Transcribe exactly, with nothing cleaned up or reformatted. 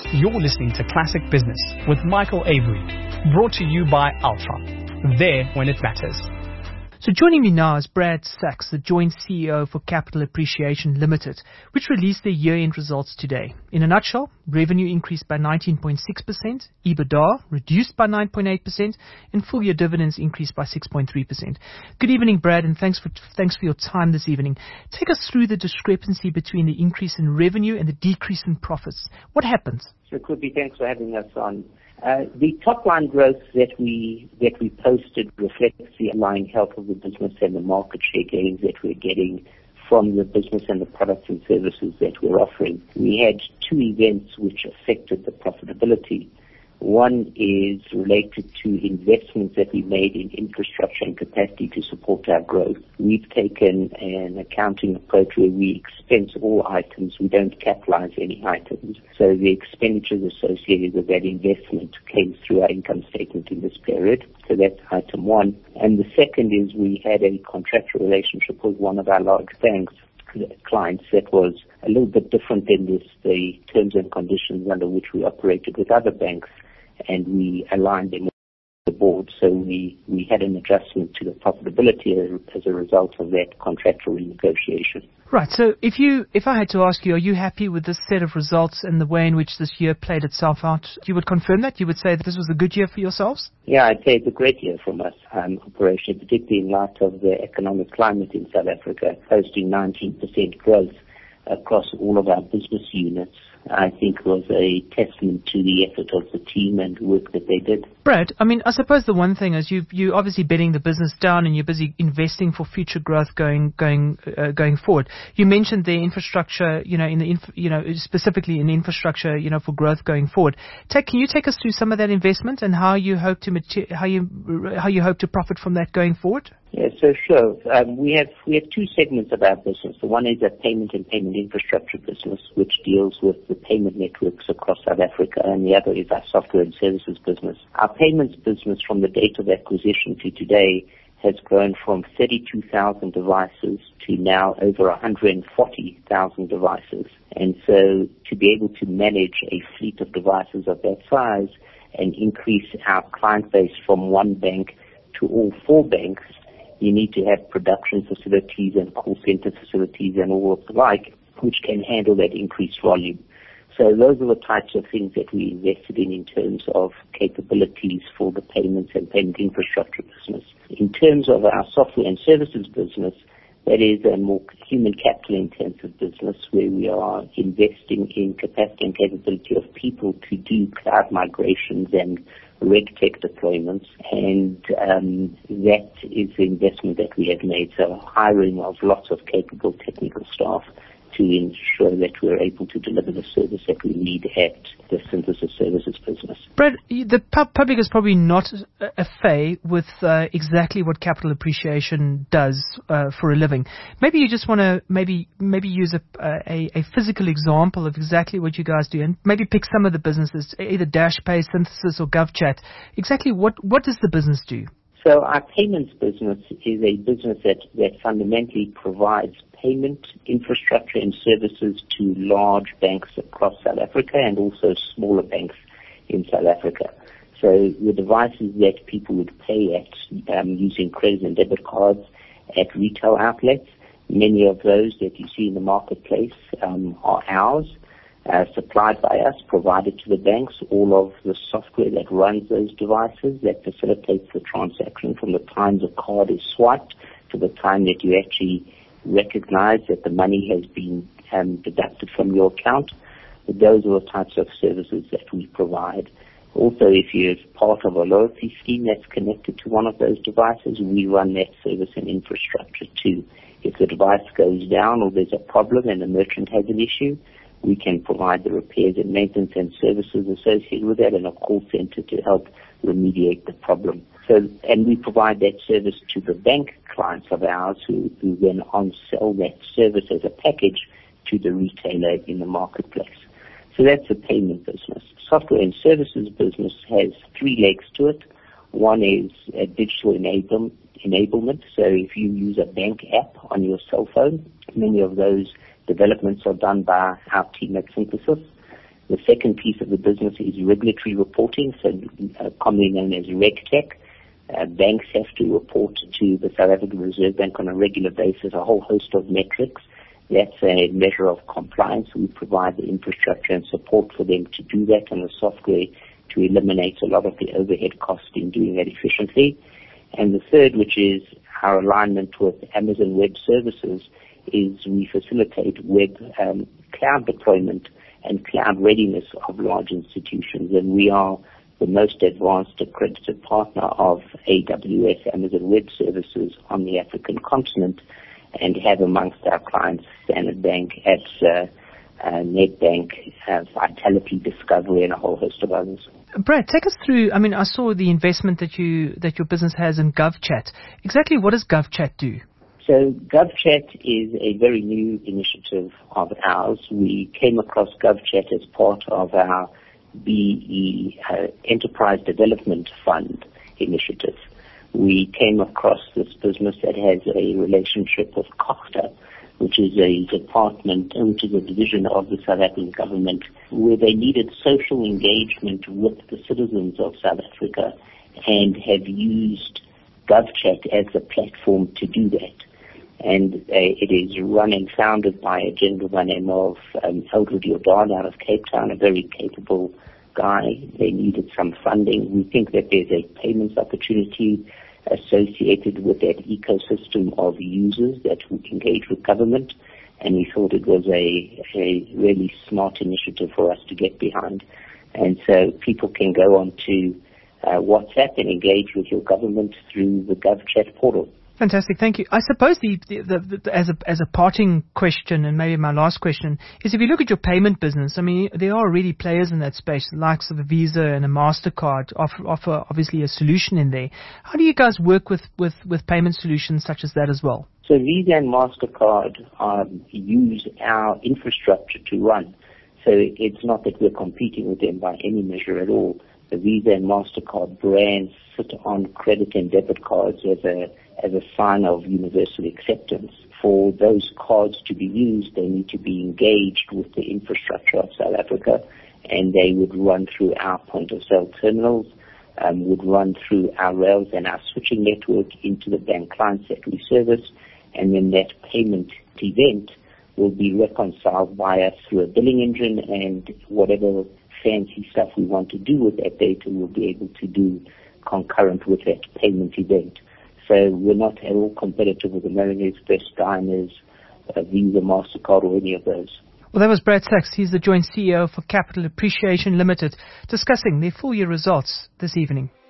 You're listening to Classic Business with Michael Avery, brought to you by Altron. There when it matters. So joining me now is Brad Sachs, the Joint C E O for Capital Appreciation Limited, which released their year-end results today. In a nutshell, revenue increased by nineteen point six percent, EBITDA reduced by nine point eight percent, and full-year dividends increased by six point three percent. Good evening, Brad, and thanks for thanks for your time this evening. Take us through the discrepancy between the increase in revenue and the decrease in profits. What happened? Sure, Kobe, thanks for having us on. Uh, the top-line growth that we that we posted reflects the underlying health of the business and the market share gains that we're getting from the business and the products and services that we're offering. We had two events which affected the profitability. One is related to investments that we made in infrastructure and capacity to support our growth. We've taken an accounting approach where we expense all items. We don't capitalize any items. So the expenditures associated with that investment came through our income statement in this period. So that's item one. And the second is we had a contractual relationship with one of our large banks clients that was a little bit different than this, the terms and conditions under which we operated with other banks, and we aligned them with the board. So we, we had an adjustment to the profitability as, as a result of that contractual renegotiation. Right. So if you, if I had to ask you, are you happy with this set of results and the way in which this year played itself out? You would confirm that? You would say that this was a good year for yourselves? Yeah, I'd say it's a great year from us, um, operation, particularly in light of the economic climate in South Africa, posting nineteen percent growth across all of our business units. I think was a testament to the effort of the team and work that they did. Brad, I mean, I suppose the one thing is you you obviously betting the business down and you're busy investing for future growth going going uh, going forward. You mentioned the infrastructure, you know, in the inf- you know specifically in infrastructure, you know, for growth going forward. Take, can you take us through some of that investment and how you hope to mater- how you how you hope to profit from that going forward? Yeah, so sure. Um, we have we have two segments of our business. The one is a payment and payment infrastructure business, which deals with the payment networks across South Africa, and the other is our software and services business. Our payments business, from the date of acquisition to today, has grown from thirty-two thousand devices to now over one hundred forty thousand devices. And so to be able to manage a fleet of devices of that size and increase our client base from one bank to all four banks, you need to have production facilities and call center facilities and all of the like, which can handle that increased volume. So those are the types of things that we invested in in terms of capabilities for the payments and payment infrastructure business. In terms of our software and services business, that is a more human capital intensive business where we are investing in capacity and capability of people to do cloud migrations and RegTech deployments, and um, that is the investment that we have made. So hiring of lots of capable technical staff to ensure that we're able to deliver the service that we need at the synthesis services business. Brad, the pub- public is probably not a fay with uh, exactly what capital appreciation does uh, for a living. Maybe you just want to maybe maybe use a, a a physical example of exactly what you guys do, and maybe pick some of the businesses, either DashPay, Synthesis, or GovChat. Exactly what what does the business do? So our payments business is a business that, that fundamentally provides payment infrastructure and services to large banks across South Africa and also smaller banks in South Africa. So the devices that people would pay at um, using credit and debit cards at retail outlets, many of those that you see in the marketplace um, are ours. Uh, supplied by us, provided to the banks, all of the software that runs those devices, that facilitates the transaction from the time the card is swiped to the time that you actually recognize that the money has been um, deducted from your account. Those are the types of services that we provide. Also, if you're part of a loyalty scheme that's connected to one of those devices, we run that service and infrastructure too. If the device goes down or there's a problem and the merchant has an issue, we can provide the repairs and maintenance and services associated with that and a call center to help remediate the problem. So, and we provide that service to the bank clients of ours who, who then on-sell that service as a package to the retailer in the marketplace. So that's the payment business. Software and services business has three legs to it. One is a digital enable, enablement. So if you use a bank app on your cell phone, many of those developments are done by our team at Synthesis. The second piece of the business is regulatory reporting, so uh, commonly known as RegTech. Uh, banks have to report to the South African Reserve Bank on a regular basis a whole host of metrics. That's a measure of compliance. We provide the infrastructure and support for them to do that and the software to eliminate a lot of the overhead cost in doing that efficiently. And the third, which is our alignment with Amazon Web Services, is we facilitate web um, cloud deployment and cloud readiness of large institutions. And we are the most advanced accredited partner of A W S, Amazon Web Services, on the African continent, and have amongst our clients Standard Bank, A B S A, uh, Nedbank, uh, Vitality, Discovery, and a whole host of others. Brad, take us through, I mean, I saw the investment that you that your business has in GovChat. Exactly what does GovChat do? So GovChat is a very new initiative of ours. We came across GovChat as part of our B E uh, Enterprise Development Fund initiative. We came across this business that has a relationship with COGTA, which is a department, which is a division of the South African government, where they needed social engagement with the citizens of South Africa and have used GovChat as a platform to do that. And uh, it is run and founded by a gentleman by the name of um, Eldred Jordan out of Cape Town, a very capable guy. They needed some funding. We think that there's a payments opportunity associated with that ecosystem of users that will engage with government, and we thought it was a, a really smart initiative for us to get behind. And so people can go on to uh, WhatsApp and engage with your government through the GovChat portal. Fantastic, thank you. I suppose the, the, the, the as a as a parting question, and maybe my last question, is if you look at your payment business, I mean, there are already players in that space, the likes of a Visa and a MasterCard offer, offer obviously a solution in there. How do you guys work with, with, with payment solutions such as that as well? So Visa and MasterCard um, use our infrastructure to run. So it's not that we're competing with them by any measure at all. The Visa and MasterCard brands sit on credit and debit cards as a as a sign of universal acceptance. For those cards to be used, they need to be engaged with the infrastructure of South Africa, and they would run through our point-of-sale terminals, um, would run through our rails and our switching network into the bank clients that we service, and then that payment event will be reconciled by us through a billing engine, and whatever fancy stuff we want to do with that data we'll be able to do concurrent with that payment event. So we're not at all competitive with American Express, Diners, uh, Visa, MasterCard, or any of those. Well, that was Brad Sachs. He's the Joint C E O for Capital Appreciation Limited, discussing their full year results this evening.